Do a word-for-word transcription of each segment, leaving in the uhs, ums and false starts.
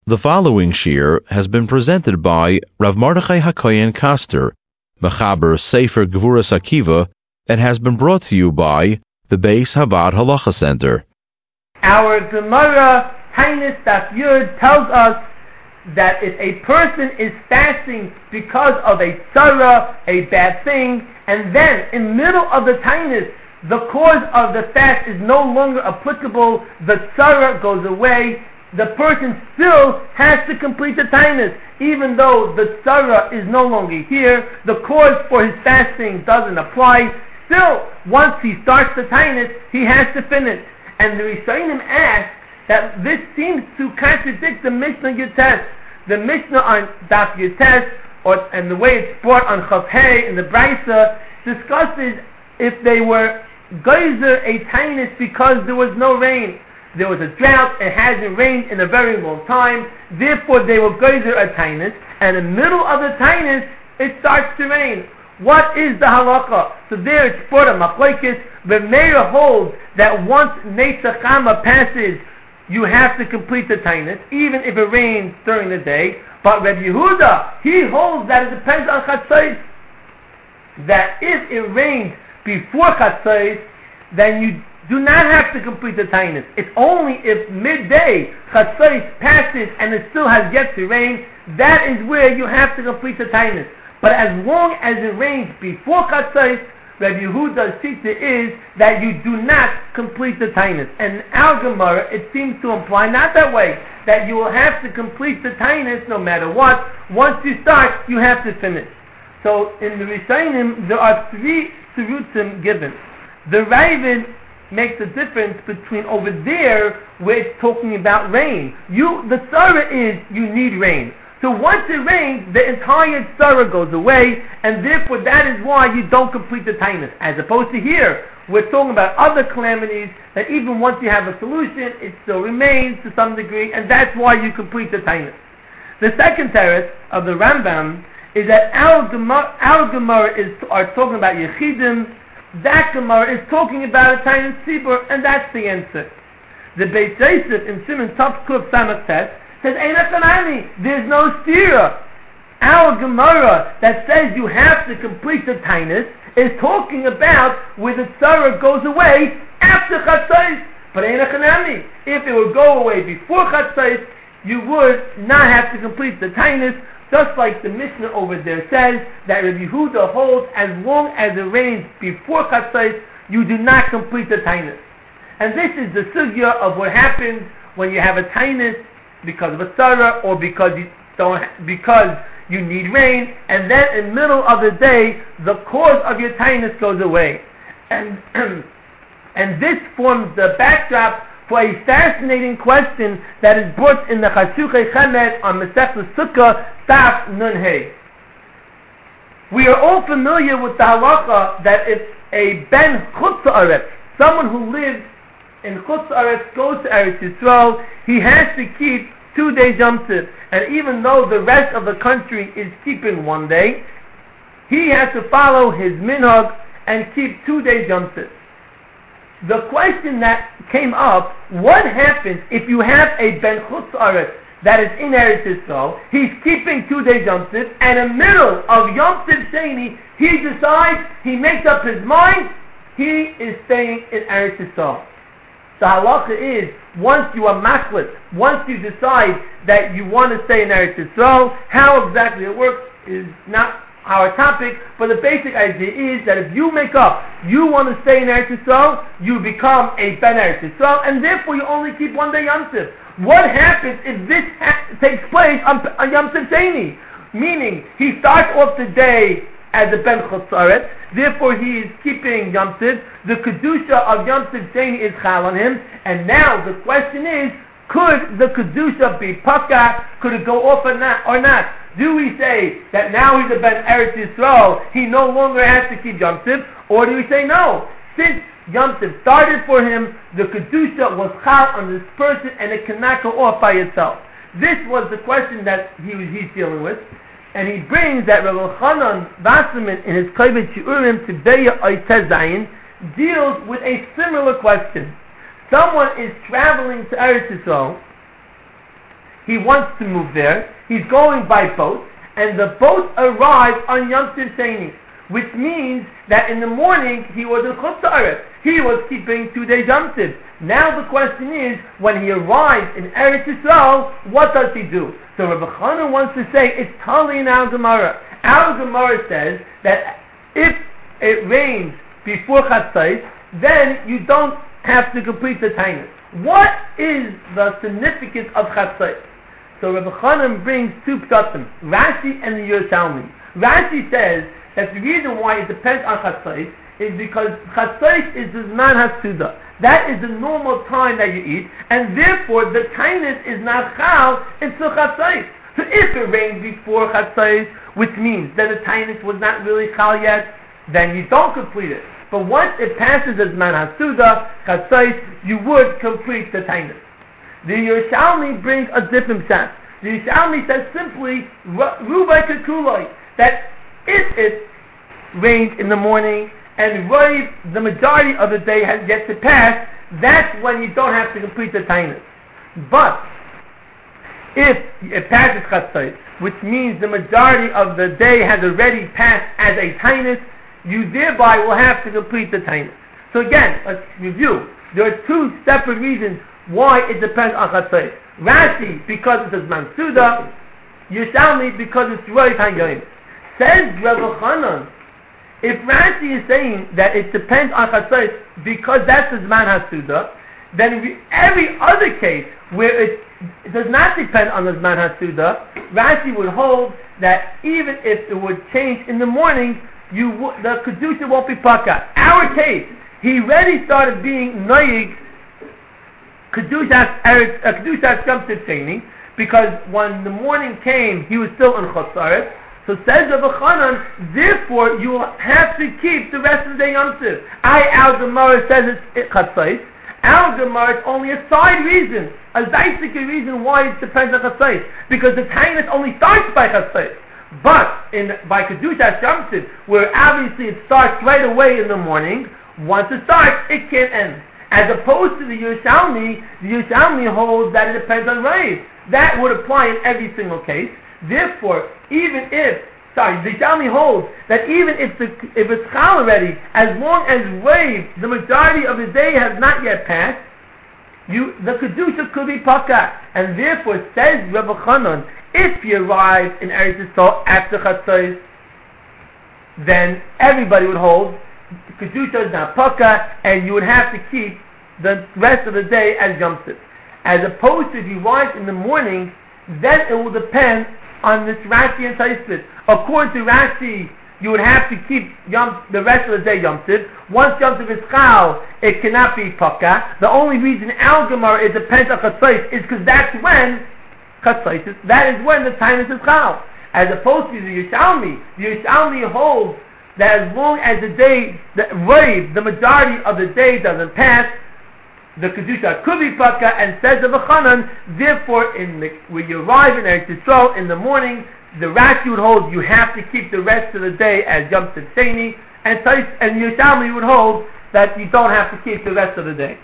The following shir has been presented by Rav Mordechai HaKoyen Koster, Mechaber Sefer Gevuras Akiva, and has been brought to you by the Beis Havad Halacha Center. Our Gemara, Tainus Daf Yud, tells us that if a person is fasting because of a tzara, a bad thing, and then in the middle of the Tainus, the cause of the fast is no longer applicable, the tzara goes away, the person still has to complete the tainus, even though the tzara is no longer here, the cause for his fasting doesn't apply. Still, once he starts the tainus, he has to finish. And the Rishonim ask that this seems to contradict the Mishnah Yutes. The Mishnah on Daf Yutes, or and the way it's brought on Chav Hey in the Brisa, discusses if they were geyser a tainus because there was no rain. There was a drought, it hasn't rained in a very long time, therefore they were geyser a tainus, and in the middle of the tainus, it starts to rain. What is the halacha? So there it's brought a machlokes. Reb Meir holds that once Netzach Chama passes, you have to complete the tainus, even if it rains during the day. But Reb Yehuda, he holds that it depends on Chatzos, that if it rains before Chatzos, then you do not have to complete the tainus. It's only if midday Chatzos passes and it still has yet to rain, that is where you have to complete the tainus. But as long as it rains before Chatzos, Rabbi Yehuda's teaching is that you do not complete the tainus. And our Gemara, it seems to imply not that way, that you will have to complete the tainus no matter what. Once you start, you have to finish. So in the Rishonim, there are three terutzim given. The Ravid makes a difference between over there where it's talking about rain. You, the tzara is you need rain. So once it rains, the entire tzara goes away, and therefore that is why you don't complete the tainus. As opposed to here, we're talking about other calamities that even once you have a solution, it still remains to some degree, and that's why you complete the tainus. The second teretz of the Rambam is that our Gemara, our Gemara is are talking about Yechidim. That Gemara is talking about a tainus tzibur, and that's the answer. The Beis Yosef in Simon Tov Kuf Samach Tes says, Eina Kanani, there's no stira. Our Gemara that says you have to complete the tainus is talking about where the tzara goes away after Chatzos. But Eina Kanani, if it would go away before Chatzos, you would not have to complete the tainus. Just like the Mishnah over there says that Rabbi Yehuda holds as long as it rains before Chatzos, you do not complete the tainus. And this is the sugya of what happens when you have a tainus because of a tzara or because you don't, because you need rain, and then in the middle of the day, the cause of your tainus goes away. And and this forms the backdrop for a fascinating question that is brought in the Chashukei Chemed on Masechta Sukkah, Taf Nun Hey. We are all familiar with the halacha that if a ben Chutz Haaretz, someone who lives in Chutz Haaretz, goes to Eretz Yisrael, he has to keep two days Yom Tov. And even though the rest of the country is keeping one day, he has to follow his minhag and keep two days Yom Tov. The question that came up, what happens if you have a ben Chutz Haaretz that is in Eretz Yisrael, he's keeping two days Yom Tov, and in the middle of Yom Tov Sheni, he decides, he makes up his mind, he is staying in Eretz Yisrael. The halacha is, once you are machlit, once you decide that you want to stay in Eretz Yisrael, how exactly it works is not our topic, but the basic idea is that if you make up, you want to stay in Eretz Yisrael, you become a ben Eretz Yisrael, and therefore you only keep one day Yom Tov. What happens if this ha- takes place on, on Yom Tov Sheni? Meaning, he starts off the day as a ben Chutz Haaretz, therefore he is keeping Yom Tov, the Kedusha of Yom Tov Sheni is chal on him, and now the question is, could the Kedusha be paka, could it go off or not? Or not? Do we say that now he's a ben Eretz Yisrael, he no longer has to keep Yom Tov, or do we say no? Since Yom Tov started for him, the Kedusha was chal on this person, and it cannot go off by itself. This was the question that he was he's dealing with, and he brings that Rav Elchanan Wasserman in his Kovetz Shiurim Tibeya Oitez Zayin deals with a similar question. Someone is traveling to Eretz Yisrael, he wants to move there. He's going by boat, and the boat arrives on Yom Tov Sheni, which means that in the morning he was in Chutz La'aretz. He was keeping two days Yom Tov. Now the question is, when he arrives in Eretz Yisrael, what does he do? So Rabbi Chana wants to say, it's totally in our Gemara. Our Gemara says that if it rains before Chatzos, then you don't have to complete the Tainus. What is the significance of Chatzos? So Rabbi Chanan brings two pshatim, Rashi and the Yerushalmi. Rashi says that the reason why it depends on Chatzos is because Chatzos is the Zman HaSuda. That is the normal time that you eat, and therefore the Tainus is not Chal until Chatzos. So if it rains before Chatzos, which means that the Tainus was not really Chal yet, then you don't complete it. But once it passes as Man HaSuda, Chatzos, you would complete the Tainus. The Yerushalmi brings a different sense. The Yerushalmi says simply, Rubai Kakuloi, that if it rains in the morning and Roiv, the majority of the day has yet to pass, that's when you don't have to complete the Tainus. But if it passes Chatzos, which means the majority of the day has already passed as a Tainus, you thereby will have to complete the Tainus. So again, let's review. There are two separate reasons why it depends on Chatzos. Rashi, because it says Mansuda. Yerushalmi, because it's Rosh HaYom. Says Rabbi Chanan, if Rashi is saying that it depends on Chatzos because that's the Zman HaSuda, then we, every other case where it, it does not depend on the Zman HaSuda, Rashi would hold that even if it would change in the morning, you w- the Kedusha won't be Paka. Our case, he already started being Noyig Kedushas Eretz, uh, Kedushas Yom Tov Sheni, because when the morning came, he was still in Chutz La'aretz. So says Rabbi Chanan, therefore you will have to keep the rest of the day Yom Tov. I, our Gemara says it's Chatzos. Our Gemara is only a side reason, a basic reason why it depends on Chatzos, because the Tainus only starts by Chatzos. But in by Kedushas Yom Tov, where obviously it starts right away in the morning, once it starts, it can't end. As opposed to the Yerushalmi, the Yerushalmi holds that it depends on Raiv. That would apply in every single case. Therefore, even if, sorry, the Yerushalmi holds that even if the if it's Chal already, as long as Raiv, the majority of the day has not yet passed, you the Kedusha could be Paka. And therefore, says Rabbi Chanan, if you arrive in Eretz Yisrael after Chatzos, then everybody would hold Kedusha is not Paka, and you would have to keep the rest of the day as Yom Tov. As opposed to if you rise in the morning, then it will depend on this Rashi and Taisvit. According to Rashi, you would have to keep Yom, the rest of the day Yom Tov. Once Yom Tov is Chal, it cannot be Paka. The only reason our Gemara it depends on Chatzos is because that's when Chatzos is, that is when the time is Chal. As opposed to the Yerushalmi, the Yerushalmi holds that as long as the day, the Raiv, the majority of the day doesn't pass, the Kedusha could be Paka, and says the Chanan, therefore, in the, when you arrive in Eretz Yisrael in the morning, the Rashi would hold you have to keep the rest of the day as Yom Tov Sheni, and and Yerushalmi would hold that you don't have to keep the rest of the day.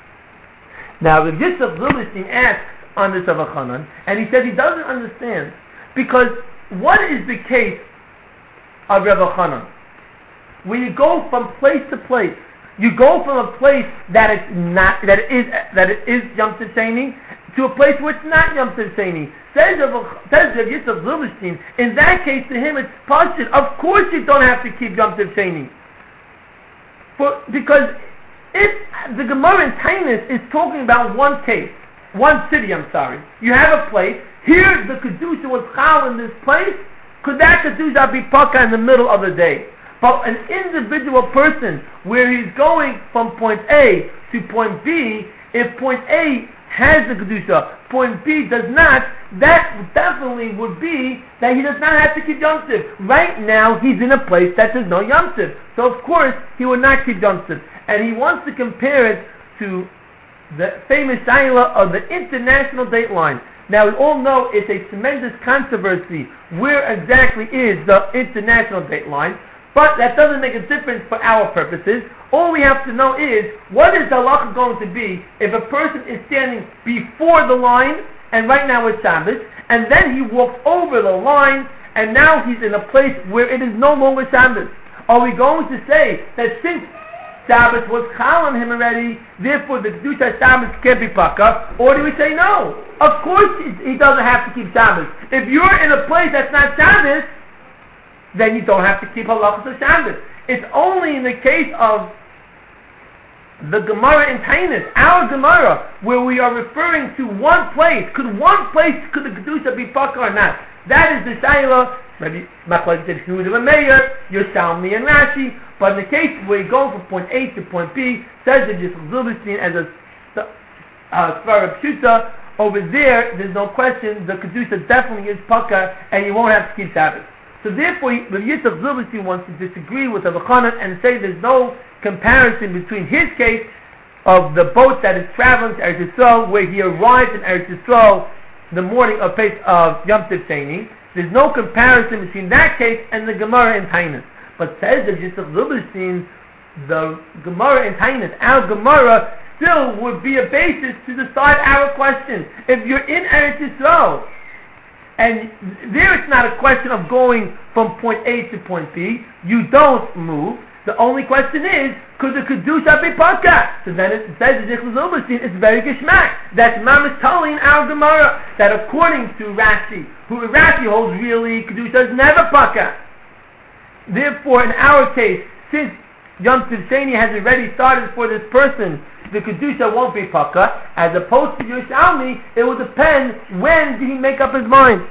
Now, the Yitzchak Zilberstein asks on this of a Chanan, and he says he doesn't understand, because what is the case of Rebbe Chanan? When you go from place to place, you go from a place that it's not, that it is, that it is Yom Tov Sheni, to a place where it's not Yom Tov Sheni. Says Rav Yitzchak Zilberstein, in that case to him it's Pashut. Of course you don't have to keep Yom Tov Sheni. For, because if the Gemara in Tainus is talking about one case, one city, I'm sorry. You have a place, here the Kedusha was Chal in this place, could that Kedusha be Paka in the middle of the day? But an individual person, where he's going from point A to point B, if point A has the Kedusha, point B does not, that definitely would be that he does not have to keep Yom Tov. Right now, he's in a place that there's no Yom Tov. So of course, he would not keep Yom Tov. And he wants to compare it to the famous Shaila of the international date line. Now we all know it's a tremendous controversy where exactly is the international date line, but that doesn't make a difference for our purposes. All we have to know is, what is the halacha going to be if a person is standing before the line and right now it's Shabbos, and then he walks over the line, and now he's in a place where it is no longer Shabbos. Are we going to say that since Shabbos was chal on him already, therefore the Kedusha Shabbos can't be paka? Or do we say no? Of course he doesn't have to keep Shabbos. If you're in a place that's not Shabbos, then you don't have to keep halachas of Shabbos. It's only in the case of the Gemara in Tainus, our Gemara, where we are referring to one place. Could one place, could the Kedusha be paka or not? That is the Shaila, maybe Machlokes said Yehuda and Meir, Yerushalmi and Rashi. But in the case where you go from point A to point B, says that Yitzchak Zilberstein as a uh, Svara Pshuta, over there, there's no question, the Kedusha definitely is paka, and you won't have to keep Shabbos. So therefore, Rav Yitzchak Zilberstein wants to disagree with Rav Chanan and say there's no comparison between his case of the boat that is traveling to Eretz Yisrael, where he arrived in Eretz Yisrael the morning of Pes of Yom Tov Sheni. There's no comparison between that case and the Gemara in Tainus. But says Rav Yitzchak Zilberstein, the Gemara in Tainus, our Gemara still would be a basis to decide our question. If you're in Eretz Yisrael, and there it's not a question of going from point A to point B, you don't move. The only question is, could the Kedusha be paka? So then it says, it's very geschmack. That's Mama's telling our Gemara, that according to Rashi, who Rashi holds really, Kedusha is never paka. Therefore, in our case, since Yom Tov Sheni has already started for this person, the Kedusha won't be paka. As opposed to Yerushalmi, it will depend when did he make up his mind.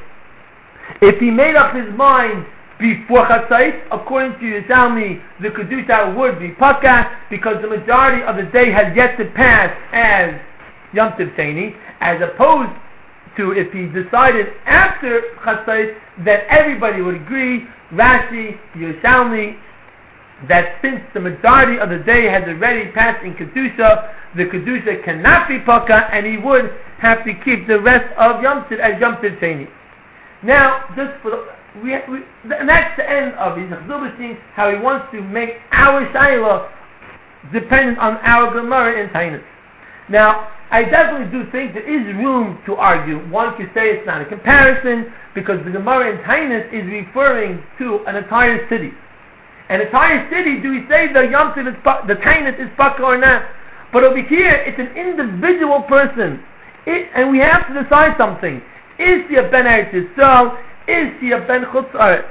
If he made up his mind before Chatzos, according to Yerushalmi, the Kedusha would be paka, because the majority of the day has yet to pass as Yom Tov Sheni, as opposed to if he decided after Chatzos, then everybody would agree, Rashi, Yerushalmi, that since the majority of the day has already passed in Kedusha, the Kedusha cannot be paka, and he would have to keep the rest of Yom Tov as Yom Tov Sheni. Now, just for the, we, we, and that's the end of Yitzchak Zilberstein, how he wants to make our Shaila dependent on our Gemara in Tainus. Now, I definitely do think there is room to argue. One could say it's not a comparison, because the Gemara in Tainus is referring to an entire city. An entire city, do we say the Yom Tov is the Tainus is paka or not? But over here, it's an individual person. It, and we have to decide something. Is he a Ben Eretz Yisrael? Is he a Ben Chutz Aretz?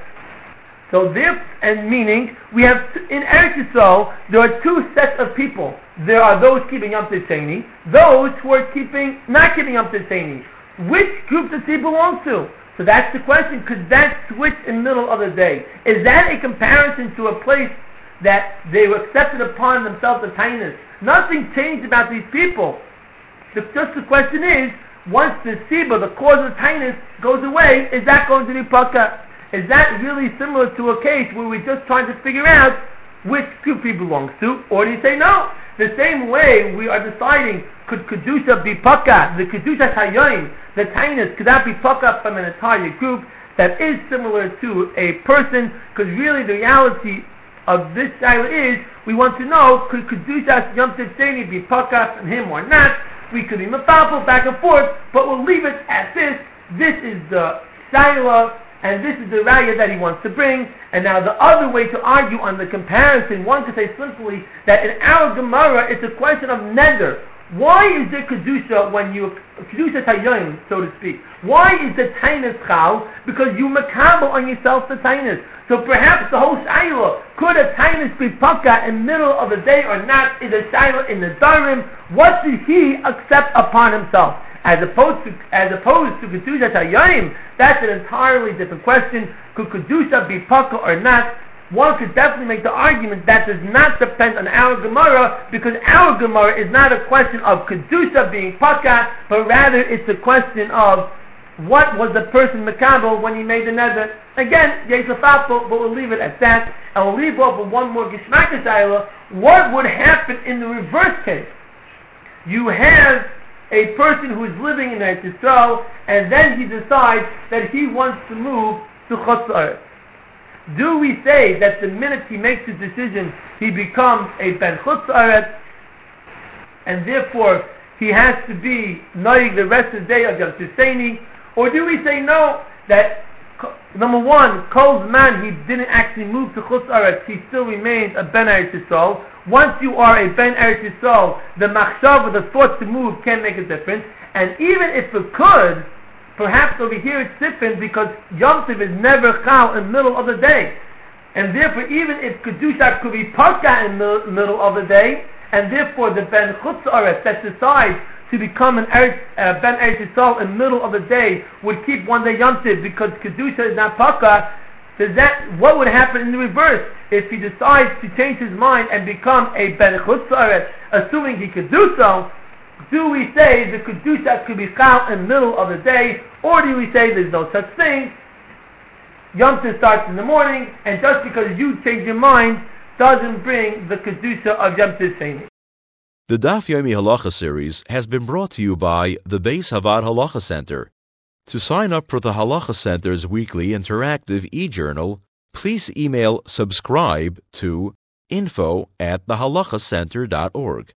So there, and meaning, we have, in Eretz Yisrael, there are two sets of people. There are those keeping Yom Tov Sheni, those who are keeping, not keeping Yom Tov Sheni. Which group does he belong to? So that's the question. Could that switch in the middle of the day? Is that a comparison to a place that they were accepted upon themselves the Tainus? Nothing changed about these people. The, just the question is, once the Siba, the cause of the Tainus, goes away, is that going to be paka? Is that really similar to a case where we're just trying to figure out which group he belongs to? Or do you say no? The same way we are deciding, could Kedusha be paka? The Kedusha Hayoim, the Tainus, could that be paka from an entire group? That is similar to a person, because really the reality of this shaila is, we want to know, could Kedusha Yom Tov Sheni be paka from him or not? We could be mafafel back and forth, but we'll leave it at this. This is the shaila, and this is the raya that he wants to bring. And now the other way to argue on the comparison, one could say simply that in our Gemara, it's a question of neder. Why is there Kedusha when you, Kedusha Tayyim, so to speak? Why is the Tainus chal? Because you makabel on yourself the Tainus. So perhaps the whole Shaila, could a Tainus be paka in the middle of the day or not, is a Shaila in the Darim. What did he accept upon himself? As opposed to, as opposed to Kedusha Tayyim, that's an entirely different question. Could Kedusha be paka or not? One could definitely make the argument that does not depend on our Gemara, because our Gemara is not a question of Kedusha being paka, but rather it's a question of what was the person makabel when he made the neder. Again, Yesafapel, but we'll leave it at that, and we'll leave off with one more Gishmak Shaila. What would happen in the reverse case? You have a person who is living in Eretz Yisrael, and then he decides that he wants to move to Chutz La'aretz. Do we say that the minute he makes his decision, he becomes a Ben Chutz La'aretz, and therefore he has to be noig the rest of the day of Yom Tiseni? Or do we say no, that number one, Kol's man, he didn't actually move to Chutz Aretz, he still remains a Ben Eretz Yisrael. Once you are a Ben Eretz Yisrael, the machshav, the thought to move, can make a difference. And even if it could, perhaps over here it's different because Yom Tov is never chal in the middle of the day. And therefore, even if Kedusha could be paka in the middle of the day, and therefore the Ben Chutz Aretz that decides to become an Eretz, uh, Ben Eretz Yisrael in the middle of the day would keep one day Yom Tov because Kedusha is not paka, does that, what would happen in the reverse if he decides to change his mind and become a Ben Chutz Aretz, assuming he could do so? Do we say the Kedusha could be chal in the middle of the day, or do we say there's no such thing? Yom Tov starts in the morning, and just because you change your mind doesn't bring the Kedusha of Yom Tov Sheni. The Daf Yomi Halacha series has been brought to you by the Beis Havad Halacha Center. To sign up for the Halacha Center's weekly interactive e-journal, please email subscribe to info at the halacha center dot org.